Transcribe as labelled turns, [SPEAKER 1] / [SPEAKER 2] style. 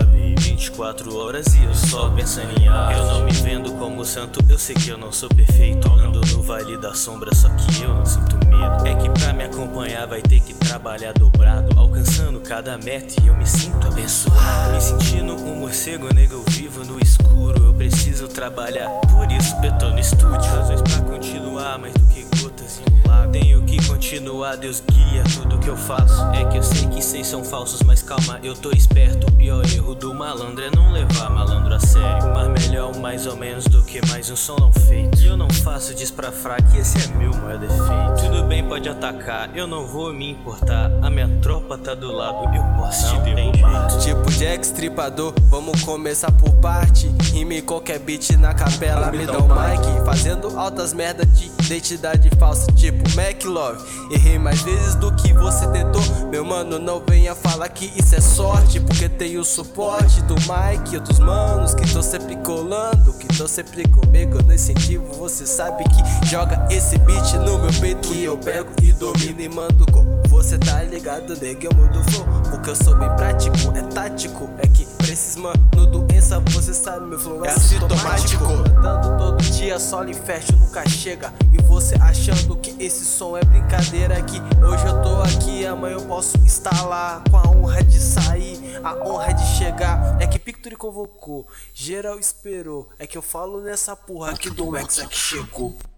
[SPEAKER 1] suave 24 horas e eu só pensando em arte. Eu não me vendo como santo, eu sei que eu não sou perfeito. Ando no vale da sombra, só que eu não sinto medo. É que pra me acompanhar vai ter que trabalhar dobrado, alcançando cada meta e eu me sinto abençoado. Me sentindo um morcego, nego, eu vivo no escuro. Eu preciso trabalhar, por isso eu tô no estúdio. Razões pra continuar, mais do que gotas em um lago. Tenho que continuar, Deus guia tudo que eu faço. É que eu sei que vocês são falsos, mas calma, eu tô esperto. O pior erro do malandro é não levar malandro a sério. Mas melhor mais ou menos do que mais um som não feito. E eu não faço disso pra fraco, esse é meu maior defeito. Tudo bem, pode atacar, eu não vou me importar. A minha tropa tá do lado, eu posso te derrubar.
[SPEAKER 2] Tipo Jack Stripador, vamos começar por parte. Rime qualquer beat na capela, me dá um mic. Fazendo altas merda de identidade falsa, tipo McLove. Errei mais vezes do que você tentou. Meu mano, não venha falar que isso é sorte, porque tem o suporte do Mike e outros manos que tô sempre colando, que tô sempre comigo no incentivo. Você sabe que joga esse beat no meu peito que eu pego e domino e mando gol. Você tá ligado, nega, eu mudo o flow, porque eu sou bem prático, é tático. É que pra esses mano doença, você sabe, meu flow é assintomático. Andando todo dia, solo e fecho, nunca chega. E você achando que esse som é brincadeira, que hoje eu tô aqui, amanhã eu posso estar lá, com a honra de sair, a honra de chegar. É que Picture convocou, geral esperou. É que eu falo nessa porra que do X é que chegou.